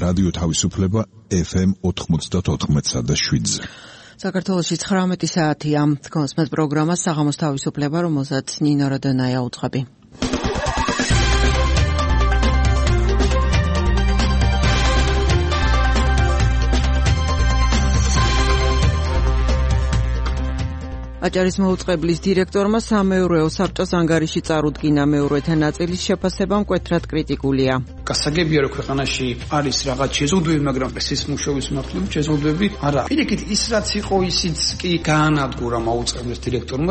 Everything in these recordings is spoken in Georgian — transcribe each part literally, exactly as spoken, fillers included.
რადიო თავისუფლება ეფ ემ ოთხმოცდაოთხ და შვიდზე. საქართველოში ცხრამეტი საათია. კონსმეთ პროგრამა საღამოს თავისუფლება, რომელსაც ნინო როდონაია უძღვები. აჭარის მოუწყებლის დირექტორმა სამეურვეო საბჭოს ანგარიში წარუდგინა. მეურვეთა ნაწილის შეფასება მკვეთრად კრიტიკულია. გასაგებია, რომ ქვეყანაში არის რაღაც შეზღუდვები, მაგრამ ეს მუშაობის მართლობრივი შეზღუდვები არა. პირიქით ის რაც იყო, ისიც კი გაანადგურა მოუწყებლის დირექტორმა.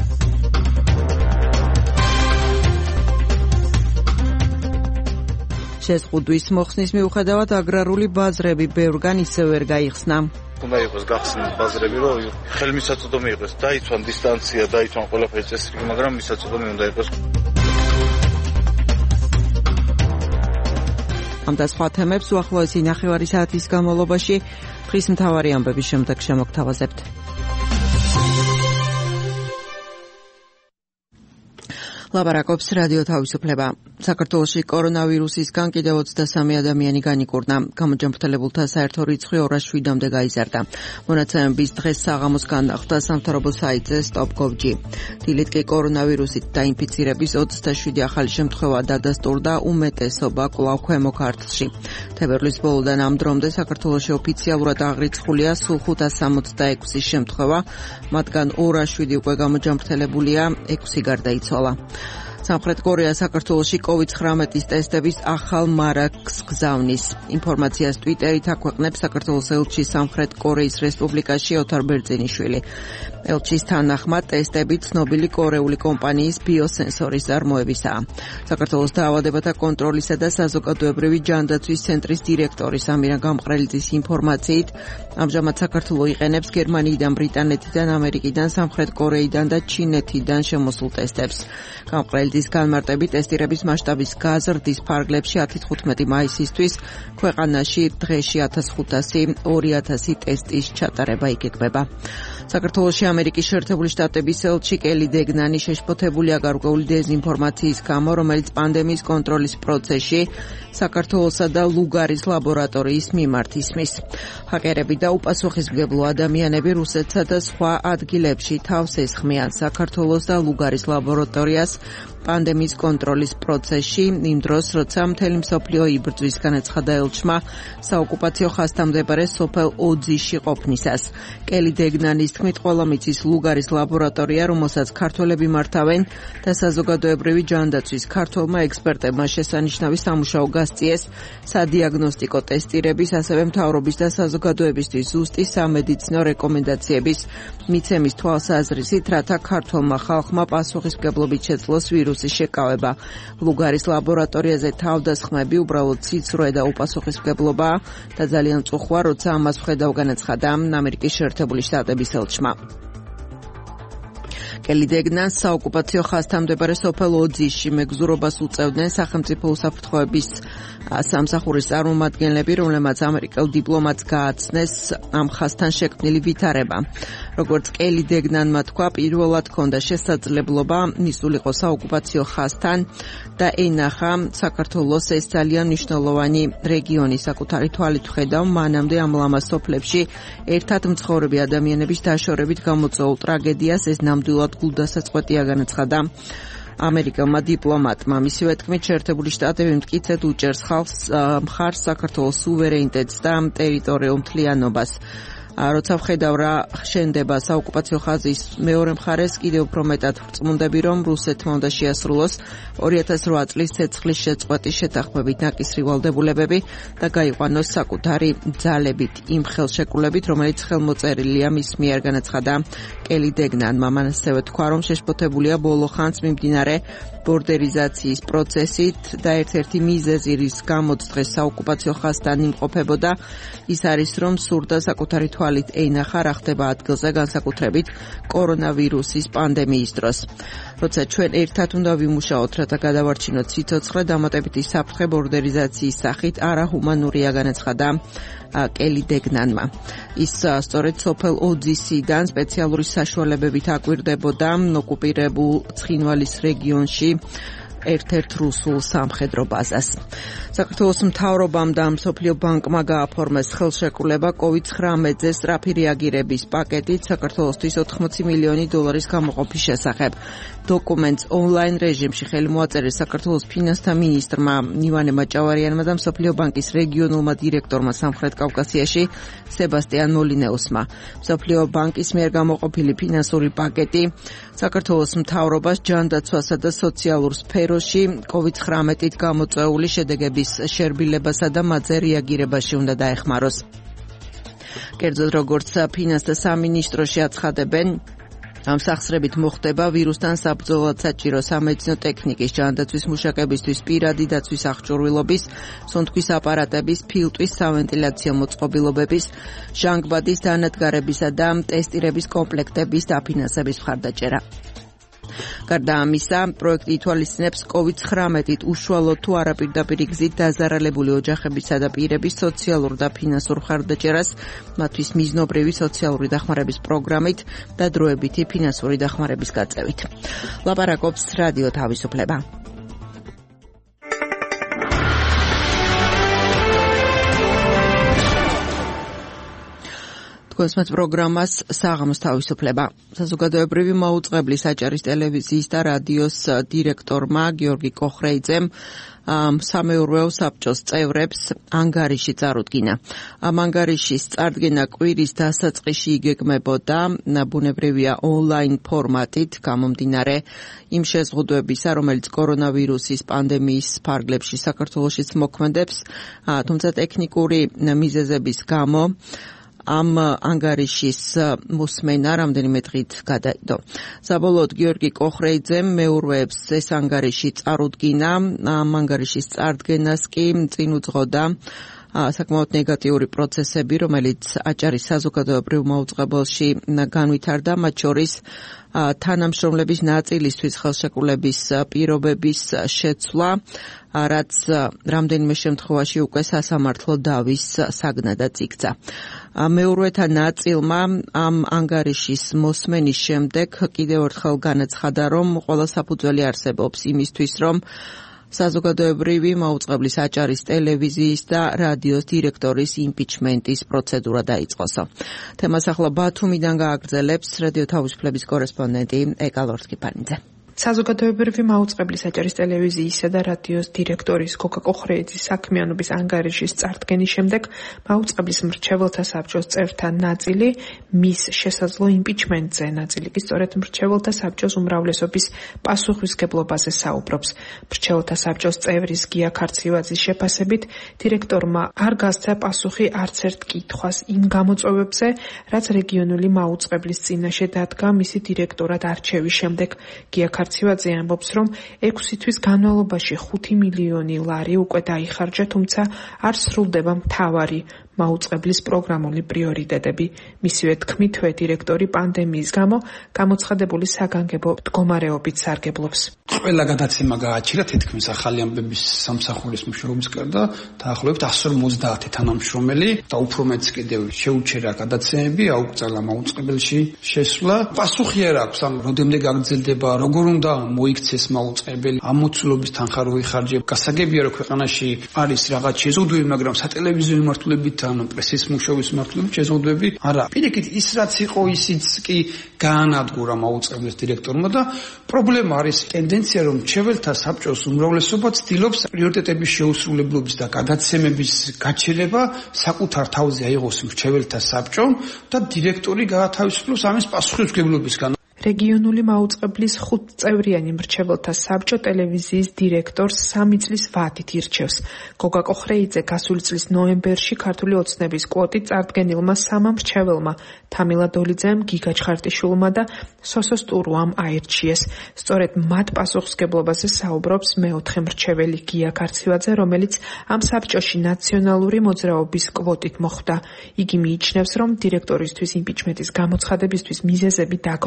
შეზღუდვის მოხსნის მიუხედავად აგრარული ბაზრები ბევრგან ისევ ვერ გაიხსნა. უნდა იყოს გახსნილი ბაზრები, რომ ხელმისაწვდომი იყოს, დაიცვან დისტანცია, დაიცვან ყველაფერი წესრიგი, მაგრამ მისაწვდომი უნდა იყოს. ამ და სხვა თემებს უახლოესი ნახევარი საათის განმავლობაში დღის მთავარი ამბების შემდეგ შემოგთავაზებთ. ლაპარაკობს რადიო თავისუფლება. საქართველოში კორონავირუსისგან კიდევ ოცდასამი ადამიანი განიკურნა. გამოჯანმრთელებულთა საერთო რიცხვი ორას შვიდამდე გაიზარდა. მონაცემების დღეს საღამოს განახლდა სამთავრობო საიტზე stop gov gr. დილით კი კორონავირუსით დაინფიცირების ოცდაშვიდი ახალი შემთხვევა დადასტურდა, უმეტესობა კვლავ ქვემო ქართლში. თებერვლის ბოლოდან ამ დრომდე საქართველოში ოფიციალურად აღრიცხულია სულ ხუთას სამოცდაექვსი შემთხვევა, მათგან ორას შვიდი უკვე გამოჯანმრთელებულია, ექვსი გარდაიცვალა. სამხრეთ კორეა საქართველოში კოვიდ ცხრამეტის ტესტების ახალ მარაგს გზავნის. ინფორმაციას ტვიტერით აქვეყნებს საქართველოს ელჩი სამხრეთ კორეის რესპუბლიკაში ოთარ ბერძენიშვილი. ელჩის თანახმად ტესტები ცნობილი კორეული კომპანიის ბიოსენსორის წარმოებისაა. საქართველოს დაავადებათა კონტროლისა და საზოგადოებრივი ჯანდაცვის ცენტრის დირექტორი სამირა გამყრელიძის ინფორმაციით, ამჟამად საქართველო იყენებს გერმანიიდან, ბრიტანეთიდან, ამერიკიდან, სამხრეთ კორეიდან და ჩინეთიდან შემოსულ ტესტებს. გამყრელიძის განმარტებით ტესტირების მასშტაბის გაზრდის ფარგლებში ათი-თხუთმეტი მაისისთვის ქვეყანაში დღეში ათას ხუთასი ორი ათასი ტესტის ჩატარება იგეგმება. საქართველოში ამერიკის შეერთებული შტატების ელჩი კელი დეგნანი შეშფოთებულია გარკვეული დეზინფორმაციის გამო, რომელიც პანდემიის კონტროლის პროცესში საქართველოსა და ლუგარის ლაბორატორიის მიმართ ისმის. ჰაკერები და უპასუხისმგებლო ადამიანები რუსეთსა და სხვა ადგილებში თავს ესხმიან საქართველოს და ლუგარის ლაბორატორიას პანდემიის კონტროლის პროცესში, იმ დროს, როცა მთელი მსოფლიო იბრძვის, განაცხადა ელჩმა საოკუპაციო ხაზთან მდებარე სოფელ ოძიში ყოფნისას. კელი დეგნანის თქმით, ყველა მიცის ლუგარის ლაბორატორია, რომელსაც ქართველები მართავენ და საზოგადოებრივი ჯანდაცვის ქართველმა ექსპერტებმა შესანიშნავი სამუშაო გასწიეს სადიაგნოსტიკო ტესტირების, ასევე მთავრობის და საზოგადოებისთვის ზუსტი სამედიცინო რეკომენდაციების მიცემის თვალსაზრისით, რათა ქართველმა ხალხმა პასუხისმგებლობით შეძლოს ვირუსის შეკავება. ლუგარის ლაბორატორიაზე თავდასხმები უბრალოდ ციცრუე და უპასუხისმგებლობაა და ძალიან მწუხვა, როცა ამას ვხედავ, განაცხადა ამერიკის შეერთებული შტატების ელჩმა. კელი დეგნანს საოკუპაციო ხაზთან მდებარე სოფელ ოძიში მეგზურობას უწევდნენ სახელმწიფო უსაფრთხოების სამსახურის წარმომადგენლები, რომლებმაც ამერიკელ დიპლომატს გააცნეს ამ ხაზთან შექმნილი ვითარება. როგორც კელი დეგნანმა თქვა, პირველად ჰქონდა შესაძლებლობა მისულიყო საოკუპაციო ხაზთან და ენახა საქართველოს ეს ძალიან მნიშვნელოვანი რეგიონი. საკუთარი თვალით ვხედავ, მანამდე ამ ლამაზ სოფლებში ერთად მცხოვრები ადამიანების დაშორებით გამოწვეულ ტრაგედიას ეს ნამდვილად გულდასაწყვეტია, განაცხადა ამერიკელმა დიპლომატმა. მისივე თქმით, შეერთებული შტატები მტკიცედ უჭერს ხალხს მხარს საქართველოს სუვერენიტეტს და ტერიტორიულ მთლიანობას. როცა ვხედავ რა შენდება საოკუპაციო ხაზის მეორე მხარეს, კიდევ უფრო მეტად ვწმუნდები, რომ რუსეთმა უნდა შეასრულოს ორი ათას რვა წლის ცეცხლის შეწყვეტის შეთანხმებით ნაკისრი ვალდებულებები და გაიყვანოს საკუთარი ძალებით იმ ხელშეკრულებით, რომელიც ხელმოწერილია მის მიერ, განაცხადა კელი დეგნანმა. მან ასევე თქვა, რომ შეშფოთებულია ბოლო ხანს მიმდინარე ბორდერიზაციის პროცესით და ერთ-ერთი მიზეზი, რის გამოც დღეს საოკუპაციო ხაზთან იმყოფებოდა, ის არის, რომ სურდა საკუთარი თვალით ეინახა რა ხდება ადგილზე, განსაკუთრებით კორონავირუსის პანდემიის დროს. როცა ჩვენ ერთად უნდა ვიმუშაოთ, რათა გადავარჩინოთ სიცოცხლე, დამატებითი საფრთხე ბორდერიზაციის სახით არაჰუმანურია, განაცხადა კელი დეგნანმა. ის სწორედ სოფელ ოძისიდან სპეციალური საშუალებებით აკვირდებოდა ოკუპირებულ ცხინვალის რეგიონში ერთ-ერთ რუსულ სამხედრო ბაზას. საქართველოს მთავრობამ და მსოფლიო ბანკმა გააფორმეს ხელშეკრულება კოვიდ ცხრამეტზე სწრაფი რეაგირების პაკეტით საქართველოსთვის ოთხმოცი მილიონი დოლარის გამოყოფის შესახებ. დოკუმენტს ონლაინ რეჟიმში ხელი მოაწერეს საქართველოს ფინანსთა მინისტრმა ივანე მაჭავარიანმა და მსოფლიო ბანკის რეგიონულმა დირექტორმა სამხრეთ კავკასიაში სებასტიან მოლინეუსმა. მსოფლიო ბანკის მიერ გამოყოფილი ფინანსური პაკეტი საქართველოს მთავრობას ჯანდაცვასა და სოციალურ სფეროში კოვიდ ცხრამეტით გამოწვეული შედეგების შერბილებასა და მათზე რეაგირებაში უნდა დაეხმაროს. კერძოდ, როგორც ფინანსთა სამინისტროში აცხადებენ, ამ სახსრებით მოხდება ვირუსთან საბრძოლოდ საჭირო სამედიცინო ტექნიკის, ჯანდაცვის მუშაკებისთვის პირადი დაცვის აღჭურვილობის, სუნთქვის აპარატების, ფილტვის, სავენტილაციო მოწყობილობების, ჟანგბადის დანადგარებისა და ტესტირების კომპლექტების დაფინანსების მხარდაჭერა. გარდა ამისა, პროექტი ითვალისწინებს კოვიდ ცხრამეტით უშუალოდ თუ არაპირდაპირ გზით დაზარალებული ოჯახებისა და პირების სოციალურ და ფინანსურ მხარდაჭერას, მათთვის მიზნობრივი სოციალური დახმარების პროგრამით და დროებითი ფინანსური დახმარების გაწევით. ლაპარაკობს რადიო თავისუფლება. გოსმეთ პროგრამას საღამოს თავისუფლება. საზოგადოებრივი მაუწყებლის აჭარის ტელევიზიის და რადიოს დირექტორმა გიორგი კოხრეიძემ სამეურვეო საბჭოს წევრებს ანგარიში წარუდგინა. ამ ანგარიშის წარდგენა კვირის დასაწყისში იგეგმებოდა ბუნებრივია ონლაინ ფორმატით, გამომდინარე იმ შეზღუდვებისა, რომელიც კორონავირუსის პანდემიის ფარგლებში საქართველოშიც მოქმედებს, თუმცა ტექნიკური მიზეზების გამო ამ ანგარიშის მოსმენა რამდენიმე დღით გადაიდო. საბოლოოდ გიორგი კოხრეიძემ მეურვეებს ეს ანგარიში წარუდგინა. ამ ანგარიშის წარდგენას კი წინ უძღოდა საკმაოდ ნეგატიური პროცესები, რომელიც აჭარის საზოგადოებრივ მაუწყებელში განვითარდა, მათ შორის თანამშრომლების ნაწილისთვის ხელშეკრულების პირობების შეცვლა, რაც რამდენიმე შემთხვევაში უკვე სასამართლო დავის საგნადაც იქცა. მეურვეთა ნაწილმა ამ ანგარიშის მოსმენის შემდეგ კიდევ ერთხელ განაცხადა, რომ ყველა საფუძველი არსებობს იმისთვის, რომ საზოგადოებრივი მაუწყებლის აჭარის ტელევიზიის და რადიოს დირექტორის იმპიჩმენტის პროცედურა დაიწყოსო. თემას ახლა ბათუმიდან გააგრძელებს რადიო თავისუფლების კორესპონდენტი ეკალორ სკიფანიძე. საზოგადოებრივი მაუწყებლის აჭარის ტელევიზიისა და რადიოს დირექტორის გოგა კოხრეიძის საქმიანობის ანგარიშის წარდგენის შემდეგ მაუწყებლის მრჩეველთა საბჭოს წევრთა ნაწილი მის შესაძლო იმპიჩმენტზე, ნაწილი კი სწორედ მრჩეველთა საბჭოს უმრავლესობის პასუხისმგებლობაზე საუბრობს. მრჩეველთა საბჭოს წევრის გია ქარციევაძის შეფასებით, დირექტორმა არ გასცა პასუხი არც ერთ კითხვას იმ გამოწვევებზე, რაც რეგიონული მაუწყებლის წინაშე დადგა მისი დირექტორად არჩევის შემდეგ. გია ქარციევაძე ამბობს, რომ ექვსი თვის განმავლობაში ხუთი მილიონი ლარი უკვე დაიხარჯა, თუმცა არ სრულდება მთავარი მაუწყებლის პროგრამული პრიორიტეტები. მისივე თქმითვე დირექტორი პანდემიის გამო გამოცხადებული საგანგებო მდგომარეობით სარგებლობს. ყველა გადაცემა გააჩერა თითქმის ახალი ამბების სამსახურის მუშაობისკენ და დაახლოებით εκατს ორმოცდაათი თანამშრომელი და უფრო მეც კიდევ შეუჩერა გადაცემები, აუკრძალა მაუწყებელში შესვლა. პასუხი არ აქვს, ამ როდემდე გაგრძელდება, როგორ უნდა მოიქცეს მაუწყებელი, ამ მოცულობის თანხა რო იხარჯება. გასაგებია, რომ ქვეყანაში არის რაღაც შეზღუდვები, მაგრამ სატელევიზიო მიმართულებით ანუ პრესის მუშაობის მიმართულებით შეზღუდვები არა. პირიქით ის რაც იყო, ისიც კი გაანადგურა მაუწყებლის დირექტორმა და პრობლემა არის ტენდენცია, რომ მრჩეველთა საბჭოს უმრავლესობა ცდილობს პრიორიტეტების შეუსრულებლობის და გადაცემების გაჩერება საკუთარ თავზე აიღოს მრჩეველთა საბჭომ და დირექტორი გაათავისუფლოს ამის პასუხისმგებლობისგან. რეგიონული მაუწყებლის ხუთწევრიანი მრჩეველთა საბჭო ტელევიზიის დირექტორს სამი წლის ვადით ირჩევს. გოგა კოხრეიძე გასული წლის ნოემბერში ქართული ოცნების კვოტით წარდგენილმა სამმა მრჩეველმა თამილა დოლიძემ, გიგა ჩხარტიშვილმა და სოსო სტურუამ აირჩიეს. სწორედ მათ პასუხისმგებლობაზე საუბრობს მეოთხე მრჩეველი გია ქარციევაძე, რომელიც ამ საბჭოში ნაციონალური მოძრაობის კვოტით მოხვდა. იგი მიიჩნევს, რომ დირექტორისთვის იმპიჩმენტის გამოცხადებისთვის მიზეზები დაგროვდა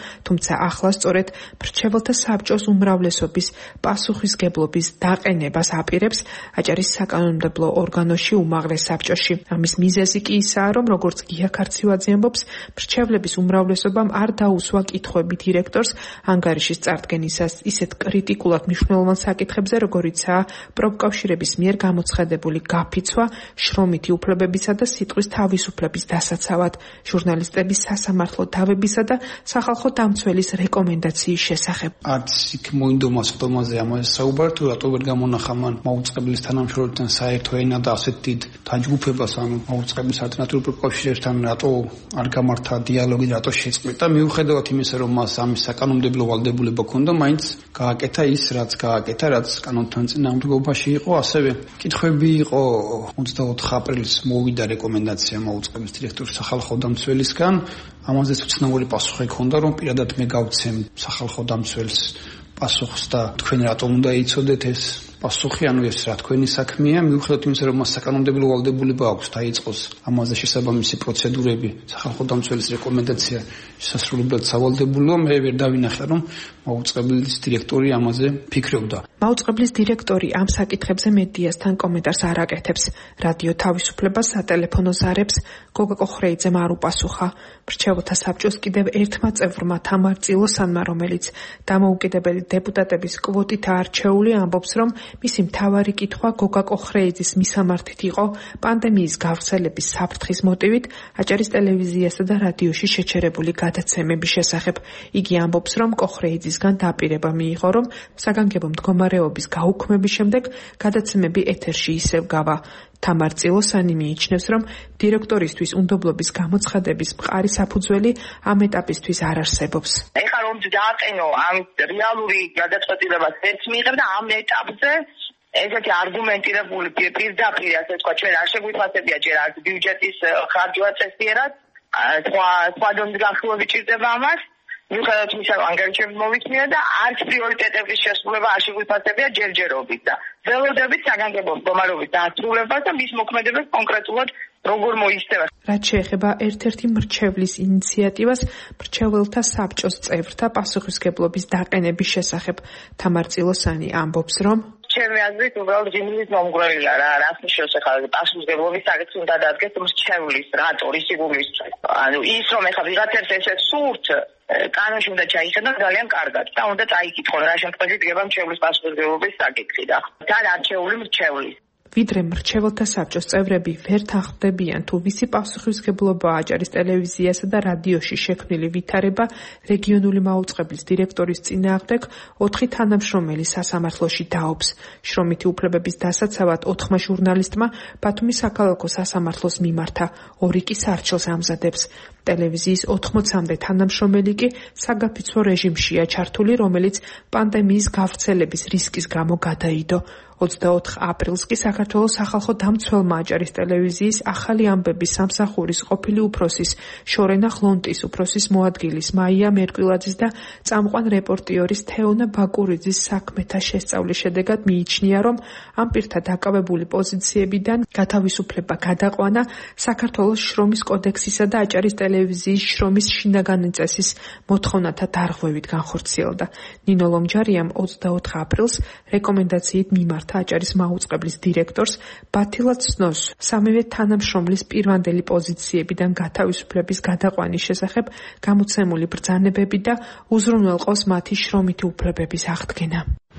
თუმცა ახლა სწორედ მრჩეველთა საბჭოს უმრავლესობის პასუხისგებლობის დაყენებას აპირებს აჭარის საკანონმდებლო ორგანოში უმაღლეს საბჭოში. ამის მიზეზი კი ისაა, რომ როგორც გია ქარცივაძე ამბობს, მრჩევლების უმრავლესობამ არ დაუსვა კითხვები დირექტორს ანგარიშის წარდგენისას ისეთ კრიტიკულად მნიშვნელოვან საკითხებზე, როგორიცაა პროფკავშირების მიერ გამოცხადებული გაფიცვა, შრომითი უფლებებისა და სიტყვის თავისუფლების დასაცავად, ჟურნალისტების სასამართლო დავებისა და სახალხო დამცველის რეკომენდაციის შესახებ. არც იქ მოინდომა სხდომაზე ამაზე საუბარი, თუ რატო ვერ გამონახა მან მაუწყებლის თანამშრომლებთან საერთო ენა და ასეთ დიდ დაჯგუფებას ან მაუწყებლის ალტერნატიულ პროფკავშირებთან რატო არ გამართა დიალოგი, რატო შეწყვიტა. მიუხედავად იმისა, რომ მას ამის საკანონმდებლო ვალდებულება ჰქონდა, მაინც გააკეთა ის, რაც გააკეთა, რაც კანონთან წინააღმდეგობაში იყო. ასევე კითხვები იყო ოცდაოთხ აპრილს მოვიდა რეკომენდაცია მაუწყებლის დირექტორის სახალხო დამცველისგან. ამაზეც უცნაური პასუხი ჰქონდა, რომ პირადად მე გავცემ სახალხო დამცველს პასუხს და თქვენ რატომ უნდა იცოდეთ ეს პასუხი, ანუ ეს რა თქვენი საქმეა. მიუხედავად იმისა, რომ მას საკანონმდებლო ვალდებულება აქვს დაიწყოს ამაზე შესაბამისი პროცედურები, სახალხო დამცველის რეკომენდაცია შესასრულებლად სავალდებულოა, მე ვერ დავინახე, რომ მაუწყებლის დირექტორი ამაზე ფიქრობდა. მაუწყებლის დირექტორი ამ საკითხებზე მედიასთან კომენტარს არ აკეთებს. რადიო თავისუფლებას სატელეფონო ზარებს გოგა კოხრეიძემ არ უპასუხა. მრჩეველთა საბჭოს კიდევ ერთმა წევრმა თამარ წილოსანმა, რომელიც დამოუკიდებელი დეპუტატების კვოტით არჩეული, ამბობს, რომ მისი მთავარი კითხვა გოგა კოხრეიძის მისამართით იყო პანდემიის გავრცელების საფრთხის მოტივით აჭარის ტელევიზიასა და რადიოში შეჩერებული გადაცემების შესახებ. იგი ამბობს, რომ კოხრეიძისგან დაპირება მიიღო, რომ საგანგებო მდგომარეობის გაუქმების შემდეგ გადაცემები ეთერში ისევ გავა. თამარ წილოსანი მიიჩნევს, რომ დირექტორისთვის უნდობლობის გამოცხადების მყარი საფუძველი ამ ეტაპისთვის არ არსებობს. ეხლა რომ დააყენო ამ რეალური გადაწყვეტილებას ერთ მიიღებ და ამ ეტაპზე ესეთი არგუმენტირებული პირდაპირ, ასე თქვა, ჩვენ არ შეგვიფასებია ჯერ არც ბიუჯეტის ხარჯვა წესიერად, სხვა სხვა დონის განხილვები ჭირდება ამას. მიუხედავად იმისა, რომ ანგარიშები მოვიწმია და არც პრიორიტეტების შესრულება არ შეგვიფასებია ჯერჯერობით და ველოდებით საგანგებო მდგომარეობის დასრულებას და მის მოქმედებას კონკრეტულად როგორ მოისწევა. რაც შეეხება ერთ-ერთი მრჩევლის ინიციატივას მრჩეველთა საბჭოს წევრთა პასუხისგებლობის დაყენების შესახებ, თამარ წილოსანი ამბობს, რომ ჩემი აზრით უბრალოდ ძიმლის მომგვრელია რა, რას ნიშნავს ახლა პასუხისგებლობის საკითხი უნდა დადგეს მრჩევლის რატო რისიბულისთვის. ანუ ის რომ ახლა ვიღაცებს ესეც სურთ კანონში უნდა ჩაიხედონ ძალიან კარგად და უნდა წაიკითხონ რა შემთხვევაში დგება მრჩევლის პასუხისგებლობის საკითხი და თან არჩეული მრჩევლის. ვიდრე მრჩეველთა საბჭოს წევრები ვერ თანხმდებიან, თუ ვისი პასუხისგებლობაა აჭარის ტელევიზიასა და რადიოში შექმნილი ვითარება რეგიონული მაუწყებლის დირექტორის წინააღმდეგ ოთხი თანამშრომელი სასამართლოში დაობს. შრომითი უფლებების დასაცავად ოთხმა ჟურნალისტმა ბათუმის საქალაქო სასამართლოს მიმართა, ორი კი სარჩელს ამზადებს. ტელევიზიის ოთხმოცამდე თანამშრომელი კი საგაფიცვო რეჟიმშია ჩართული, რომელიც პანდემიის გავრცელების რისკის გამო გადაიდო. ოცდაოთხ აპრილს კი საქართველოს სახალხო დამცველმა აჭარის ტელევიზიის ახალი ამბების სამსახურის ყოფილი უფროსის შორენა ხლონტის უფროსის მოადგილის მაია მერკვილაძის და წამყვან რეპორტიორის თეონა ბაკურიძის საქმეთა შესწავლის შედეგად მიიჩნია, რომ ამ პირთა დაკავებული პოზიციებიდან გათავისუფლება გადაყვანა საქართველოს შრომის კოდექსისა და აჭარის ტელევიზიის შრომის შინაგანი წესის მოთხოვნათა დარღვევით განხორციელდა. ნინო ლომჯარიამ ოცდაოთხ აპრილს რეკომენდაციით მიმართა აჭარის მაუწყებლის დირექტორს ბათილად სნოს სამივე თანამშრომლის პირვანდელი პოზიციებიდან გათავისუფლების გადაყვანის შესახებ გამოცემული ბრძანებები და უზრუნველყოს მათი შრომითი უფლებების აღდგენა.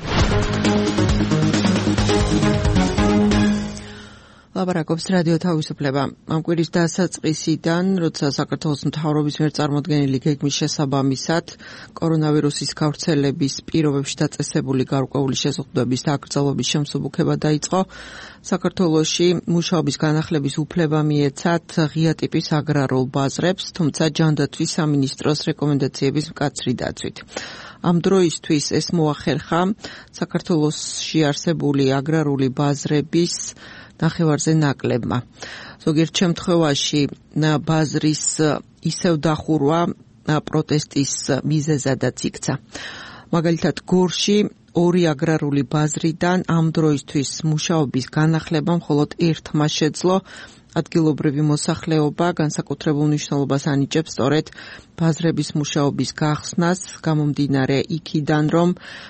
ლაპარაკობს რადიო თავისუფლება. ამ კვირის დასაწყისიდან, როცა საქართველოს მთავრობის მიერ წარმოდგენილი გეგმის შესაბამისად კორონავირუსის გავრცელების პირობებში დაწესებული გარკვეული შეზღუდვების და აკრძალვების შემსუბუქება დაიწყო, საქართველოში მუშაობის განახლების უფლება მიეცათ ღია ტიპის აგრარულ ბაზრებს, თუმცა ჯანდაცვის სამინისტროს რეკომენდაციების მკაცრი დაცვით. ამ დროისთვის ეს მოახერხა საქართველოში არსებული აგრარული ბაზრების ნახევარზე ნაკლებმა. ზოგიერთ შემთხვევაში ბაზრის ისევ დახურვა პროტესტის მიზეზადაც იქცა. მაგალითად, გორში ორი აგრარული ბაზრიდან ამ დროისთვის მუშაობის განახლება მხოლოდ ერთმა შეძლო. ადგილობრივი მოსახლეობა განსაკუთრებულ მნიშვნელობას ანიჭებს სწორედ ბაზრების მუშაობის გახსნას, გამომდინარე იქიდან, რომ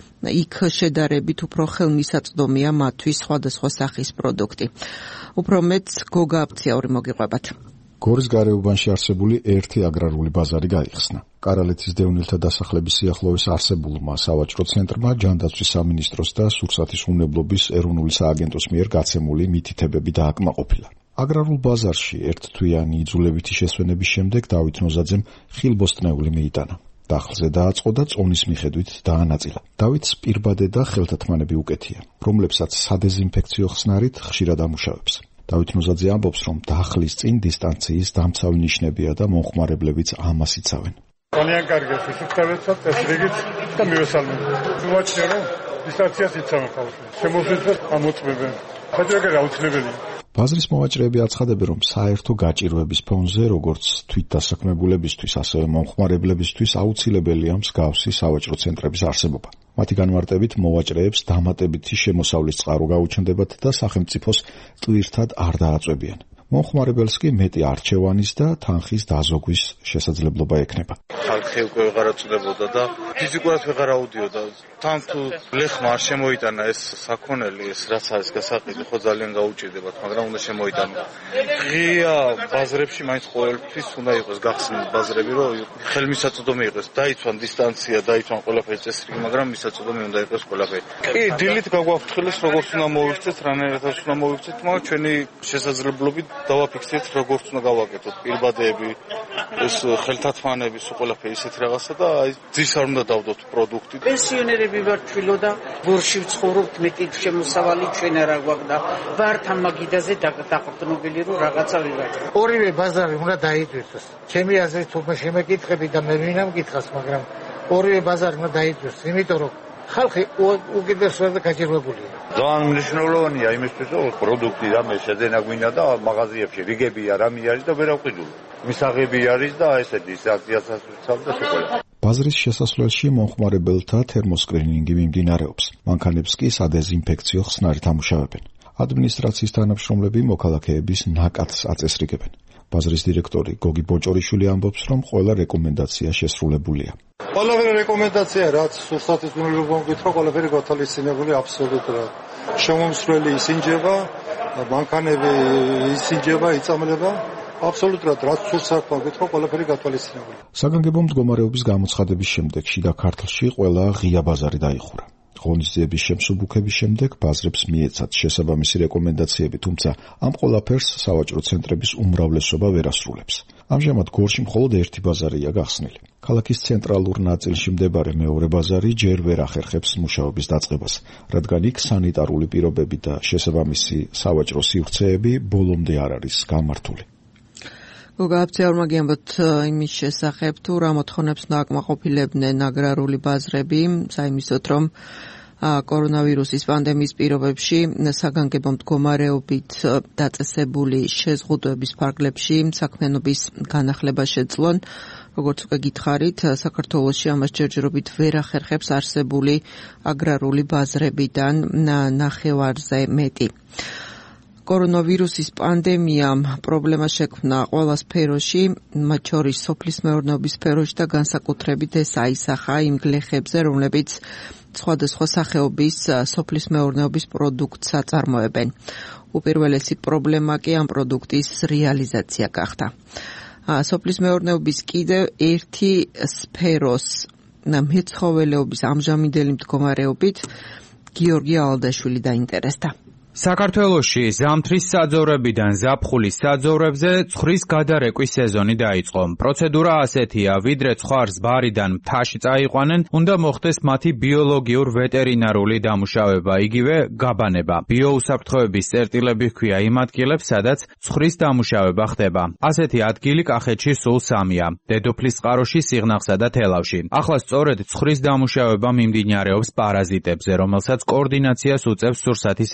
იქ შედარებით უფრო ხელმისაწვდომია მათთვის სხვადასხვა სახის პროდუქტი. უფრო მეც გოგა აფციაური მოგიყვებათ. გორის გარეუბანში არსებული ერთი აგრარული ბაზარი გაიხსნა. კარალეთის დევნილთა დასახლების სიახლოვეს არსებულმა სავაჭრო ცენტრმა ჯანდაცვის სამინისტროს და სურსათის უნებლობის ეროვნული სააგენტოს მიერ გაცემული მითითებები დააკმაყოფილა. აგრარულ ბაზარში ერთთვიანი იძულებითი შესვენების შემდეგ დავით ნოზაძემ ხილბოსტნეული მიიტანა. დახლზე დააწყო და წონის მიხედვით დაანაწილა. დავითს პირბადე და ხელთათმანები უკეთია, რომლებსაც სადეზინფექციო ხსნარით ხშირად ამუშავებს. დავით ნოზაძე ამბობს, რომ დახლის წინ დისტანციის დამცავი ნიშნებია და მომხმარებლებიც ამას იცავენ. ძალიან კარგია სიჩქარეცად ეს რიგით და მივესალმებ. ვაჩნიე რომ დისტანციას იცავენ ხალხი. შემოგვიძებს ამოწმებენ. ხაჭრაკი აუცილებელია. ბაზრის მოვაჭრეები აცხადებენ, რომ საერთო გაჭირვების ფონზე, როგორც თვითდასაქმებულებისთვის, ასევე მომხმარებლებისთვის აუცილებელია მსგავსი სავაჭრო ცენტრების არსებობა. მათი განმარტებით მოვაჭრეებს დამატებითი შემოსავლის წყარო გაუჩნდებათ და სახელმწიფოს ტვირთად არ დააწვევიან. მომხმარებელს კი მეტი არჩევანის და თანხის დაზოგვის შესაძლებლობა ექნება. ხალხი უკვე ვეღარ აწვდებოდა და ფიზიკურად ვეღარ აუდიოდა. თან თუ ლეხმა არ შემოიტანა ეს საქონელი, ეს რაც არის გასაყიდო, ხო ძალიან გაუჭირდებათ, მაგრამ უნდა შემოიტანო. ღია ბაზრებში მაინც ყოველთვის უნდა იყოს გახსნილი ბაზრები, რომ ხელმისაწვდომი იყოს. დაიცვან დისტანცია, დაიცვან ყველაფერი წესრიგი, მაგრამ მისაწვდომი უნდა იყოს ყველაფერი. კი, დილით გაგვაფრთხილეს, როგორც უნდა მოვიქცეთ, რანაირადაც უნდა მოვიქცეთ, მაგრამ ჩვენი შესაძლებლობით დავაფიქსირეთ, როგორც უნდა გავაკეთოთ პირბადეები, ეს ხელთათმანები, სულ ყველაფერი ისეთი რაღაცა და აი ძირს არ უნდა დავდოთ პროდუქტი. პენსიონერები ვარ ჩვილო და გორში ვცხოვრობთ, მეტი შემოსავალი ჩვენ არა გვაქვს და ვართ ამ მაგიდაზე დაყრდნობილი რომ რაღაცა ვიღოთ. ორივე ბაზარი უნდა დაიდვესოს. ჩემი აზრით თუ შემეკითხები და მე ვინამ გითხას, მაგრამ ორივე ბაზარი უნდა დაიდვესოს, იმიტომ რომ ხალხი უკიდურესად გაჭირვებულია. ძალიან მნიშვნელოვანია იმისთვის, რომ პროდუქტი რამე შეძენა გვინდა და მაღაზიებში რიგებია რამე არის და ვერ ავყიდულო. მისაღები არის და ესეთი აქციასაც ვცავ და შეყოლა. ბაზრის შესასვლელში მომხმარებელთა თერმოსკრინინგი მიმდინარეობს. მანქანებს კი სადეზინფექციო ხსნარით ამუშავებენ. ადმინისტრაციის თანამშრომლები მოქალაქეების ნაკადს აწესრიგებენ. ბაზრის დირექტორი გოგი ბოჭორიშვილი ამბობს, რომ ყველა რეკომენდაცია შესრულებულია. ყველაფერი რეკომენდაცია, რაც სურსათის უნებლობა მოგვითხრა, ყველაფერი გათვალისწინებული აბსოლუტურად. შემომსვლელი ისინჯება, მანქანები ისინჯება, იწამლება. აბსოლუტურად რაც სურსათმა გითხრა, ყველაფერი გათვალისწინებული. საგანგებო მდგომარეობის გამოცხადების შემდეგ შიდა ქართლში ყველა ღია ბაზარი დაიხურა. ღონისძიების შემსუბუქების შემდეგ ბაზრებს მიეცათ შესაბამისი რეკომენდაციები, თუმცა ამ ყველაფერს სავაჭრო ცენტრების უმრავლესობა ვერ ასრულებს. ამჟამად გორში მხოლოდ ერთი ბაზარია გახსნილი. ქალაქის ცენტრალურ ნაწილში მდებარე მეორე ბაზარი ჯერ ვერ ახერხებს მუშაობის დაწყებას, რადგან იქ სანიტარული პირობები და შესაბამისი სავაჭრო სივრცეები ბოლომდე არ არის გამართული. გოგა აფციაურმა გიამბოთ იმის შესახებ, თუ რა მოთხოვნებს უნდა აკმაყოფილებდნენ აგრარული ბაზრები, საიმისოდ რომ კორონავირუსის პანდემიის პირობებში საგანგებო მდგომარეობით დაწესებული შეზღუდვების ფარგლებში საქმიანობის განახლება შეძლონ. როგორც უკვე გითხარით, საქართველოში ამას ჯერჯერობით ვერ ახერხებს არსებული აგრარული ბაზრებიდან ნახევარზე მეტი. კორონავირუსის პანდემიამ პრობლემა შექმნა ყველა სფეროში, მათ შორის სოფლის მეურნეობის სფეროში და განსაკუთრებით ეს აისახა იმ გლეხებზე, რომლებიც სხვადასხვა სახეობის სოფლის მეურნეობის პროდუქტს აწარმოებენ. უპირველესი პრობლემა კი ამ პროდუქტის რეალიზაცია გახდა. სოფლის მეურნეობის კიდევ ერთი სფეროს მეცხოველეობის ამჟამინდელი მდგომარეობით გიორგი ალდაშვილი დაინტერესდა. საქართველოში ზამთრის საძოვრებიდან ზაფხულის საძოვრებზე ცხრის გადარეკვის სეზონი დაიწყო. პროცედურა ასეთია, ვიდრე ცხარს ბარიდან მთაში წაიყვანენ, უნდა მოხდეს მათი ბიოლოგიურ ვეტერინარული დამუშავება, იგივე გაბანება. ბიოუსაფრთხოების წერტილები ჰქვია იმ ადგილებს, სადაც ცხრის დამუშავება ხდება. ასეთი ადგილი კახეთში სულ სამია: დედოფლისწყაროში, სიღნაღსა და თელავში. ახლა სწორედ ცხრის დამუშავება მიმდინარეობს პარაზიტებზე, რომელსაც კოორდინაციას უწევს სურსათის ეროვნული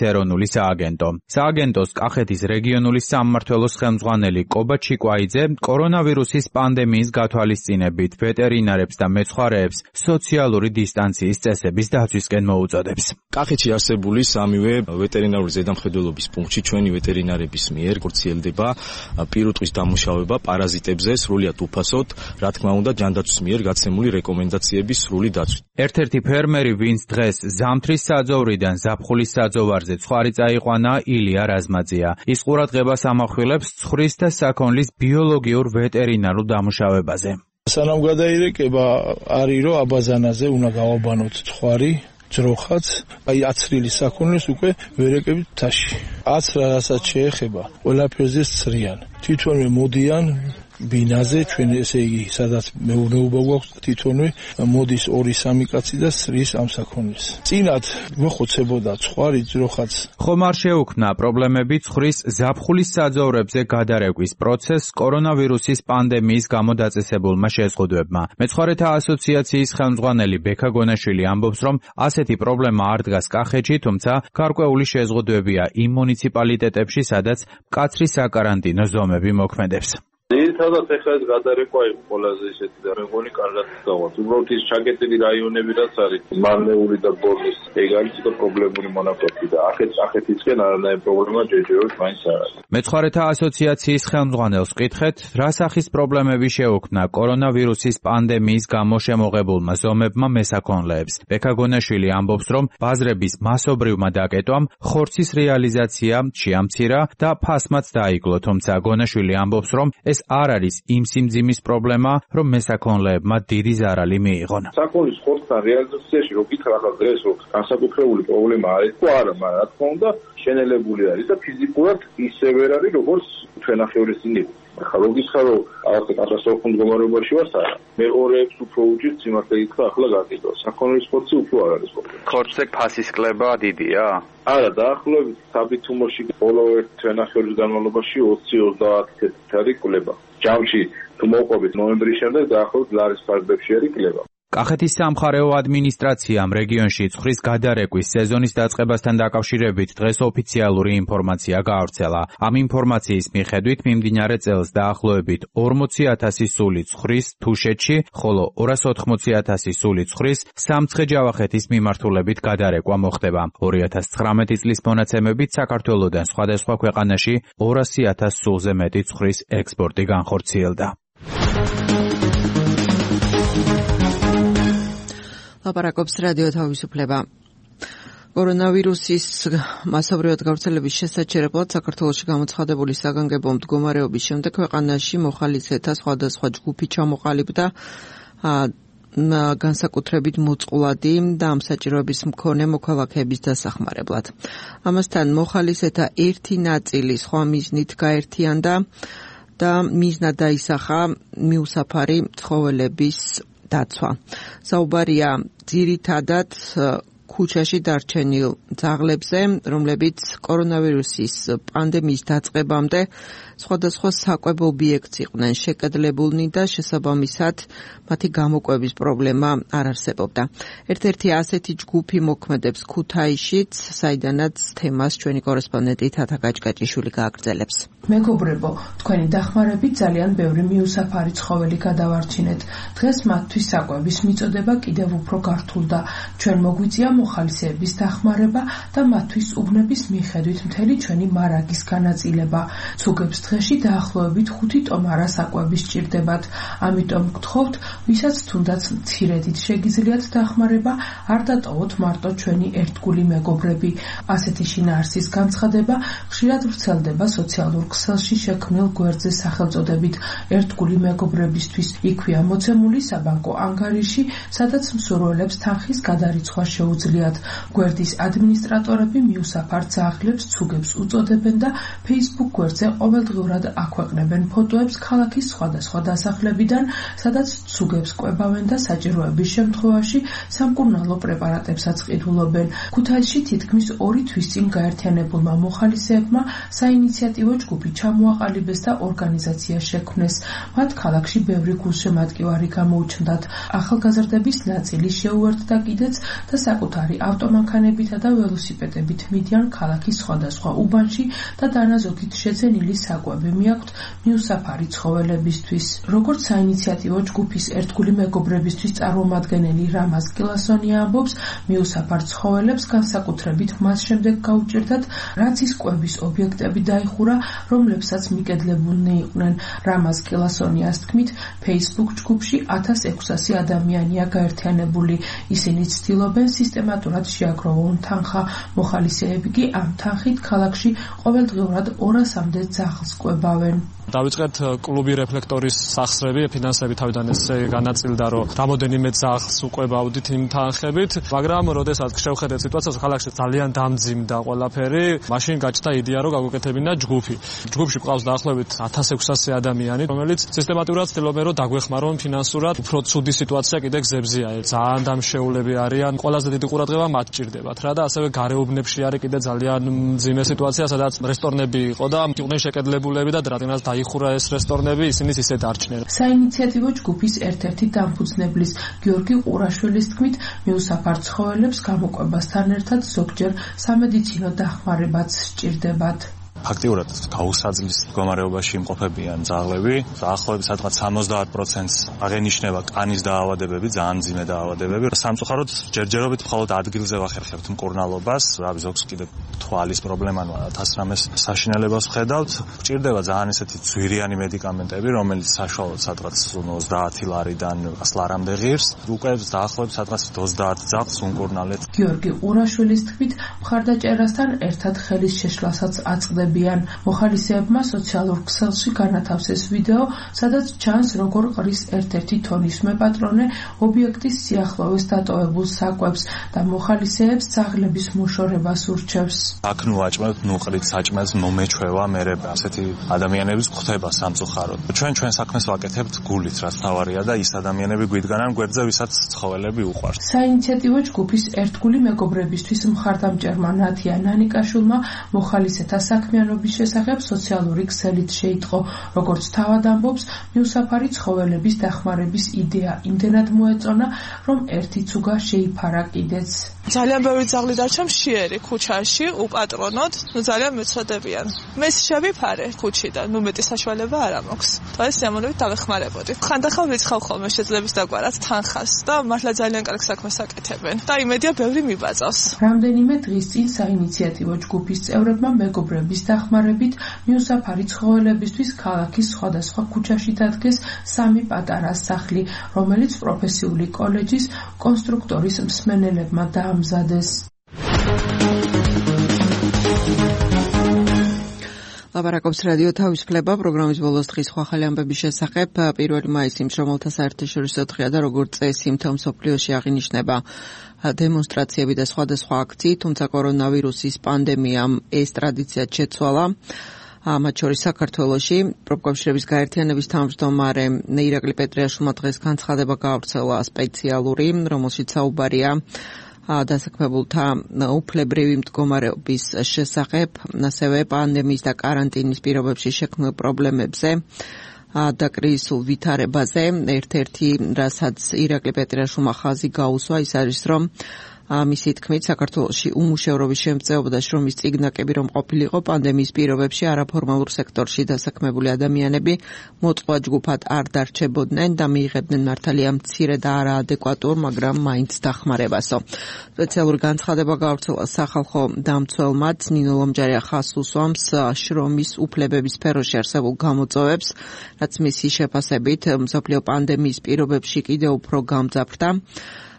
სააგენტო. სააგენტოს კახეთის რეგიონული სამმართველოს ხელმძღვანელი კობა ჩიკვაიძე კორონავირუსის პანდემიის გათვალისწინებით ვეტერინარებს და მეცხვარეებს სოციალური დისტანციის წესების დაცვისკენ მოუწოდებს. კახეთში არსებული სამივე ვეტერინარული ზედამხედველობის პუნქტში ჩვენი ვეტერინარების მიერ ხორციელდება პირუტყვის დამუშავება პარაზიტებზე სრულიად უფასოდ, რა თქმა უნდა, ჯანდაცვის მიერ გაცემული რეკომენდაციების სრული დაცვით. ერთ-ერთი ფერმერი, ვინც დღეს ზამთრის საძოვრიდან ზაფხულის საძოვარზე ცხარი წაიყვანა, ილია რაზმაძეა. ის ყურადღებას ამახვილებს ცხრის და საქონლის ბიოლოგიურ ვეტერინარულ დამუშავებაზე. სანამ გადაირეკება არის რომ აბაზანაზე უნდა გავაბანოთ ცხარი, ძროხაც, აი აცრილი საქონლის უკვე ვერეკებით მთაში. აცრა რასაც შეეხება, ყველაფერზე სცრიან. თვითონვე მოდიან ბინაზე, ჩვენ ესე იგი, სადაც მეურნეობა გვაქვს, თვითონვე მოდის ორი სამი კაცი და სრის ამ საქონლის. წინათ მოხოცებოდა ცხარი, ძროხაც. ხომ არ შეუქმნა პრობლემები ცხრის ზაფხულის საძოვრებზე გადარეკვის პროცესს კორონავირუსის პანდემიის გამო დაწესებულმა შეზღუდვებმა. მეცხვარეთა ასოციაციის ხელმძღვანელი ბექა გონაშვილი ამბობს, რომ ასეთი პრობლემა არ დგას კახეთში, თუმცა გარკვეული შეზღუდვებია იმ მუნიციპალიტეტებში, სადაც მკაცრი საკარანტინო ზომები მოქმედებს. ძირითადად ეხლა ეს გადარეკვა იყო ყველაზე ისეთი და მეგონი კარგად გავართ. უბრალოდ ის ჩაკეტილი რაიონები რაც არის, მარნეული და ბორნის, ეგ არის ცოტა პრობლემური მონაკვეთი და ახეთ ახეთისკენ არანაირი პრობლემა ჯერჯერობით მაინც არ არის. მეცხვარეთა ასოციაციის ხელმძღვანელს ვკითხეთ, რა სახის პრობლემები შეუქმნა კორონავირუსის პანდემიის გამო შემოღებულმა ზომებმა მესაქონლეებს. ბექა გონაშვილი ამბობს, რომ ბაზრების მასობრივმა დაკეტვამ ხორცის რეალიზაცია შეამცირა და ფასმაც დაიგლო, თუმცა გონაშვილი ამბობს, რომ ეს არ არის იმ სიმძიმის პრობლემა, რომ მესაქონლეებმა დიდი ზარალი მიიღონ. საქონლის ხორცთან რეალიზაციაში რო გითხრა ახლა დღეს რომ განსაკუთრებული პრობლემა არის თუ არა, მაგრამ რა თქმა უნდა შენელებული არის და ფიზიკურად ისე ვერ არის როგორც ჩვენახევრის წინ იყო. ახლა რო გითხრა რომ ახლა კატასტროფულ მდგომარეობაში ვართ არა, მეორეებს უფრო უჭირთ სიმართლე გითხრა ახლა გაკეთო. საქონლის ხორცი უფრო არ არის პრობლემა. ხორცზე ფასის კლება დიდია? არა, დაახლოებით საბითუმოში ბოლო ერთ ჩვენახევრის განმავლობაში ოცი ოცდაათი წუთი არის კლება. ჯამში თუ მოვყვებით ნოემბრის შემდეგ დაახლოებით ლარის ფარგლებში არის კლება. კახეთის სამხარეო ადმინისტრაციამ რეგიონში ცხრის გადარეკვის სეზონის დაწყებასთან დაკავშირებით დღეს ოფიციალური ინფორმაცია გაავრცელა. ამ ინფორმაციის მიხედვით მიმდინარე წელს დაახლოებით ორმოცი ათასი სული ცხრის თუშეთში, ხოლო ორას ოთხმოცი ათასი სული ცხრის სამცხე-ჯავახეთის მიმართულებით გადარეკვა მოხდება. ორი ათას ცხრამეტი წლის მონაცემებით საქართველოდან სხვადასხვა ქვეყანაში ორასი ათას სულზე მეტი ცხრის ექსპორტი განხორციელდა. ლაპარაკობს რადიო თავისუფლება. კორონავირუსის მასობრივად გავრცელების შესაჩერებლად საქართველოში გამოცხადებული საგანგებო მდგომარეობის შემდეგ ქვეყანაში მოხალისეთა სხვადასხვა ჯგუფი ჩამოყალიბდა განსაკუთრებით მოწყვლადი და ამ საჭიროების მქონე მოქალაქეების დასახმარებლად. ამასთან მოხალისეთა ერთი ნაწილი სხვა მიზნით გაერთიანდა და მიზნად დაისახა მიუსაფარი ცხოველების დაცვა. საუბარია ძირითადად ქუჩაში დარჩენილ ძაღლებზე, რომლებიც კორონავირუსის პანდემიის დაწყებამდე სხვადასხვა საკვებ ობიექტს იყვნენ შეკედლებულნი და შესაბამისად მათი გამოკვების პრობლემა არ არსებობდა. ერთ-ერთი ასეთი ჯგუფი მოქმედებს ქუთაისშიც, საიდანაც თემას ჩვენი კორესპონდენტი თათა გაჭკაჭიშვილი გააგრძელებს. მეგობრებო, თქვენი დახმარებით ძალიან ბევრი მიუსაფარი ცხოველი გადავარჩინეთ. დღეს მათთვის საკვების მიწოდება კიდევ უფრო გართულდა. ჩვენ მოგვიწია მოხალისეების დახმარება და მათთვის უბნების მიხედვით მთელი ჩვენი მარაგის განაწილება. ცუგებს დღეში დაახლოებით ხუთი ტომარა საკვები სჭირდებათ. ამიტომ გთხოვთ, ვისაც თუნდაც მცირედით შეგიძლიათ დახმარება, არ დატოვოთ მარტო ჩვენი ერთგული მეგობრები. ასეთი შინაარსის განცხადება ხშირად ვრცელდება სოციალურ ქსელში შექმნილ გვერდზე სახელწოდებით ერთგული მეგობრებისთვის. იქვეა მოცემული საბანკო ანგარიში, სადაც მსურველებს თანხის გადარიცხვა შეუძლიათ. გვერდის ადმინისტრატორები მიუსაფარ ძაღლებს ცუგებს უწოდებენ და Facebook გვერდზე ყოველდღიურად აქვეყნებენ ფოტოებს ქალაქის სხვადასხვა დასახლებიდან, სადაც ცუგ ზუგებს კვებავენ და საჭიროების შემთხვევაში სამკურნალო პრეპარატებსაც ყიდულობენ. ქუთაისში თითქმის ორი თვის წინ გაერთიანებულმა მოხალისეებმა საინიციატივო ჯგუფი ჩამოაყალიბეს და ორგანიზაცია შექმნეს. მათ ქალაქში ბევრი გულშემატკივარი გამოუჩნდათ. ახალგაზრდების ნაწილი შეუერთდა კიდეც და საკუთარი ავტომანქანებითა და ველოსიპედებით მიდიან ქალაქის სხვადასხვა უბანში და დანაზოგით შეძენილი საკვები მიაქვთ მიუსაფარი ცხოველებისთვის. როგორც საინიციატივო ჯგუფის ერთგული მეგობრებისთვის წარმომადგენელი რამაზ კილასონია ამბობს, მიუსაფარ ცხოველებს განსაკუთრებით მას შემდეგ გაუჭირდათ, რაც ის კვების ობიექტები დაიხურა, რომლებსაც მიკედლებულნი იყვნენ. რამაზ კილასონიას თქმით, Facebook ჯგუფში ათას ექვსასი ადამიანია გაერთიანებული. ისინი ცდილობენ სისტემატურად შეაგროვონ თანხა. მოხალისეები კი ამ თანხით ქალაქში ყოველდღიურად ორასამდე ძაღლს კვებავენ. დავიწყეთ კლუბი რეფლექტორის სახსრები, ფინანსები თავიდან ესე განაწილდა, რომ რამოდენიმე ძაღლს უყვებავდით იმ თანხებით, მაგრამ როდესაც შევხედეთ სიტუაციას, ქალაქში ძალიან დამძიმდა ყველაფერი, მაშინ გაჩნდა იდეა, რომ გაგვეკეთებინა ჯგუფი. ჯგუფში ყავს დაახლოებით ათას ექვსასი ადამიანი, რომელიც სისტემატურად ცდილობენ, რომ დაგვეხმარონ ფინანსურად. უფრო ცუდი სიტუაცია კიდე გზებზეა. ძალიან დამშეულები არიან, ყველაზე დიდი ყურადღება მათ ჭირდებათ რა და ასევე გარეუბნებში არის კიდე ძალიან მძიმე სიტუაცია, სადაც რესტორნები იყო და იყვნენ შეკედლებულები და რადგანაც იხურა ეს რესტორნები, ისინი ისე დარჩნენ. საინიციატივო ჯგუფის ერთ-ერთი დამფუძნებლის გიორგი ყურაშვილის თქმით, მიუსაფარ ცხოველებს გამოყვებასთან ერთად ზოგჯერ სამედიცინო დახმარებაც სჭირდებათ. ფაქტიურად გაუსაძლის მდგომარეობაში იმყოფებიან ძაღლები. დაახლოებით სადღაც სამოცდაათ პროცენტს აღენიშნება კანის დაავადებები, ძალიან მძიმე დაავადებები. სამწუხაროდ ჯერჯერობით მხოლოდ ადგილზე ვახერხებთ მკურნალობას, რავი ზოგს კიდე თვალის პრობლემა, ათას რამეს საშინელებას ვხედავთ. გჭირდება ძალიან ესეთი ძვირიანი მედიკამენტები, რომელიც საშუალოდ სადღაც ოცდაათი ლარიდან ას ლარამდე ღირს. უკვე დაახლოებით სადღაც ოცდაათ ძაღლს უმკურნალეთ. გიორგი ყურაშვილის თქმით, მხარდაჭერასთან ერთად ხელის შეშლასაც აწყდება. მოხალისეებმა სოციალურ ქსელში განათავსეს ვიდეო, სადაც ჩანს როგორ ყრის ერთ-ერთი თონის მეპატრონე ობიექტის სიახლოვეს დატოვებულ საკვებს და მოხალისეებს ძაღლების მოშორებას ურჩევს. აქ ნუ აჭმევთ, ნუ ყრით საჭმელს, მომეჩვევა მერე ასეთი ადამიანების გვხვდება სამწუხაროდ. ჩვენ ჩვენ საქმეს ვაკეთებთ გულით, რაც თავარია და ის ადამიანები გვიდგანან გვერდზე, ვისაც ცხოველები უყვართ. საინიციატივო ჯგუფის ერთგული მეგობრებისთვის მხარდამჭერმა ნათია ნანიკაშვილმა მოხალისეთა საქმე ობის შესახებ სოციალური ქსელით შეიტყო. როგორც თავად ამბობს, მიუსაფარი ცხოველების დახმარების იდეა იმდენად მოეწონა, რომ ერთიც უგა შეიფარა კიდეც. ძალიან ბევრი ძაღლი დარჩა მშიერი ქუჩაში, უპატრონოდ, ნუ ძალიან მეცოდებიან. მე შევიფარე ქუჩიდან, ნუ მეტი საშუალება არ მაქვს. და ეს სიამოვნებით დავეხმარებოდი. ხანდახან ვიცხავ ხოლმე შეძლებს დაგვარად თანხას და მართლა ძალიან კარგ საქმეს აკეთებენ. და იმედია ბევრი მიბაწავს. რამდენიმე დღის წინ საინიციატივო ჯგუფის წევრებმა მეგობრების დახმარებით მიუსაფარი ცხოველებისთვის ქალაქის სხვადასხვა ქუჩაში დადგეს სამი პატარა სახლი, რომელიც პროფესიული კოლეჯის კონსტრუქტორის მსმენელებმა დაამზადეს. ლაპარაკობს რადიო თავისუფლება პროგრამის ბოლოს დღის სხვა ახალი ამბების შესახებ. პირველი მაისი მშრომელთა საერთაშორისო დღეა და როგორც წესი მთელ მსოფლიოში აღინიშნება დემონსტრაციები და სხვადასხვა აქციები, თუმცა კორონავირუსის პანდემიამ ეს ტრადიცია შეცვალა. მათ შორის საქართველოში პროფკავშირების გაერთიანების თავმჯდომარე ირაკლი პეტრიაშვილმა დღეს განცხადება გაავრცელა სპეციალური, რომელშიც საუბარია დასაქმებულთა უფლებრივი მდგომარეობის შესახებ, ასევე პანდემიის და კარანტინის პირობებში შექმნილ პრობლემებზე და კრიზისულ ვითარებაზე. ერთ-ერთი, რასაც ირაკლი პეტრიაშვილმა ხაზი გაუსვა, ის არის, რომ მისი თქმით, საქართველოში უმუშევრობის შემწეობა და შრომის წიგნაკები რომ ყოფილიყო პანდემიის პირობებში არაფორმალურ სექტორში დასაქმებული ადამიანები მოწყვა ჯგუფად არ დარჩებოდნენ და მიიღებდნენ მართალია მცირე და არაადეკვატურ, მაგრამ მაინც დახმარებასო. სპეციალური განცხადება გაავრცელა სახალხო დამცველმაც. ნინო ლომჯარია ხაზს უსვამს შრომის უფლებების სფეროში არსებულ გამოწვევებს, რაც მისი შეფასებით მსოფლიო პანდემიის პირობებში კიდევ უფრო გამძაფრდა.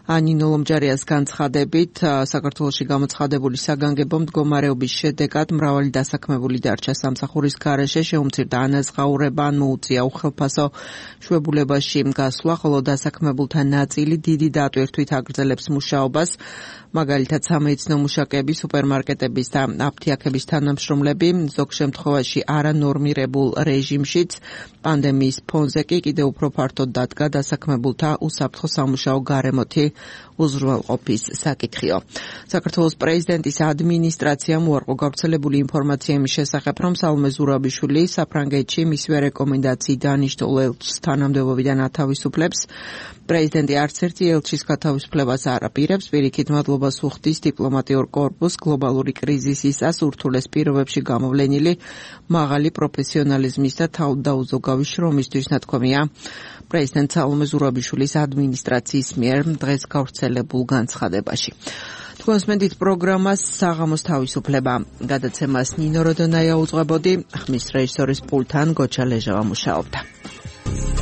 ანინო ლომჯარიას განცხადებით, საქართველოში გამოცხადებული საგანგებო მდგომარეობის შედეგად მრავალი დასაქმებული დარჩა სამსახურის გარეშე, შეუმცირდა ანაზღაურება, ან მოუწია უხელფასო შვებულებაში გასვლა, ხოლო დასაქმებულთა ნაწილი დიდი დატვირთვით აგრძელებს მუშაობას. მაგალითად, სამეცნიერო მუშაკები, სუპერმარკეტების და აფთიაქების თანამშრომლები ზოგ შემთხვევაში არანორმირებულ რეჟიმშიც პანდემიის ფონზე კი კიდევ უფრო ფართოდ დადგა დასაქმებულთა უსაფრთხო სამუშაო გარემოთი უზრუნველყოფის საკითხიო. საქართველოს პრეზიდენტის ადმინისტრაციამ უარყო გავრცელებული ინფორმაცია იმის შესახებ, რომ სალომე ზურაბიშვილი საფრანგეთში მისივე რეკომენდაციით დანიშნულ ელჩს თანამდებობიდან ათავისუფლებს. პრეზიდენტი არც ერთი ელჩის გათავისუფლებას არ აპირებს, პირიქით მადლობას უხდის დიპლომატიურ კორპუსს გლობალური კრიზისისას ურთულეს პირობებში გამოვლენილი მაღალი პროფესიონალიზმის და თავდაუზოგავი შრომისთვის, ნათქვამია პრეზიდენტ სალომე ზურაბიშვილის ადმინისტრაციის მიერ დღეს გავრცელებულ განცხადებაში. თქვენსმენდით პროგრამას საღამოს თავისუფლება. გადაცემას ნინო როდონაია უძღვებოდი, ხმის რეჟისორის პულტთან გოჩა ლეჟავა მუშაობდა.